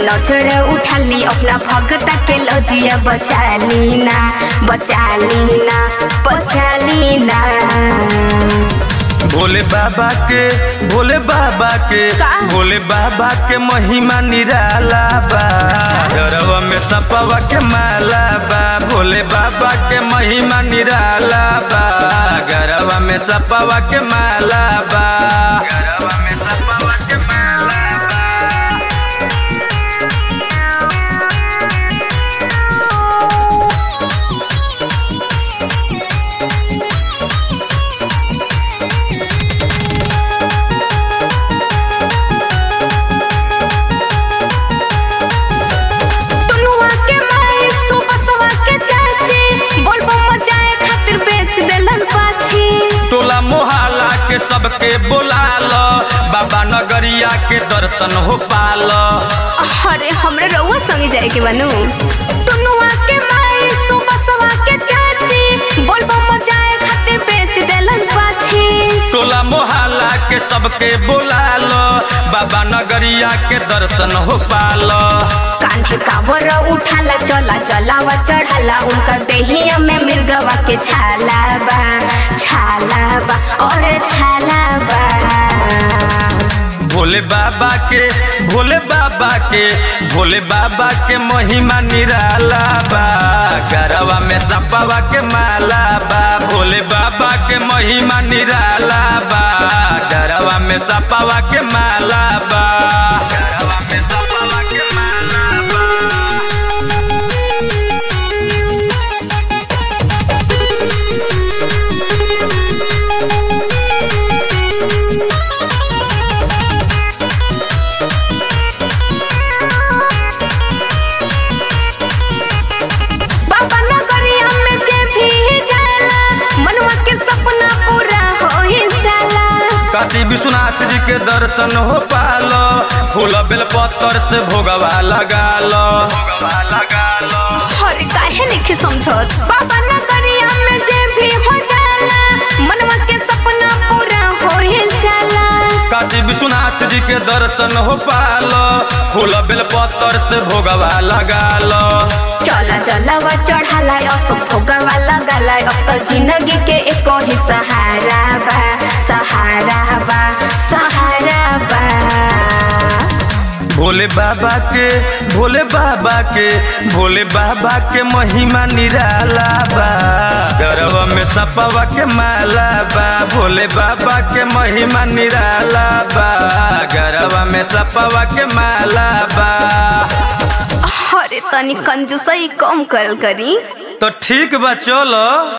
नजर उठा ली अपना भगता के लजिया बचा लीना बचा लीना बचा लीना। भोले बाबा के भोले बाबा के भोले बाबा के महिमा निराला बा। गरवा में सपवा के माला बा। भोले बाबा के महिमा निराला बा। गरवा में सपवा के माला बा। गरवा में सपवा के माला बा। टोला मोहल्ला के सबके बुला लो बाबा नगरिया के दर्शन हो पालो। अरे हमरे रउआ संगे जाए के बानू टुनुआ के माई सुबसवा के चाची बोलबम जाए खातिर बेच देलन पाछी। टोला मोहल्ला के सबके बुला लो बाबा नगरिया के दर्शन हो पालो। कान्हे कावर उठाला चला चलावा चढ़ाला उनका देहिया में मिर्गवा के छाला बा और छाला बा। भोले बाबा के भोले बाबा के भोले बाबा के महिमा निराला बा। गरवा में सपवा के माला बा। भोले बाबा के महिमा निराला बा। गरवा में सपवा के माला बा। गरवा में सपवा के माला बा। काशी विश्वनाथ जी के दर्शन हो पालो। फूल बेल पत्तर से भोगवा लगा लो। अरे काहे नहीं समझत बाबा नगरिया में जे भी हो जाला मनवा के सपना पूरा हो जाला। काशी विश्वनाथ जी के दर्शन हो पालो। फूल बेल पत्तर से भोगवा लगा लो। चला चलावा चढ़ाला असो भोगवा लगाला अब तो जिंदगी के एको ही सहारा बा सहारा बा सहारा बा। भोले बाबा के भोले बाबा के भोले बाबा के महिमा निराला बा। गरवा में सपवा के माला बा। भोले बाबा के महिमा निराला बा। गरवा में सपवा के माला बा। अरे तनी कंजूसई कम करल करी तो ठीक बा चलो।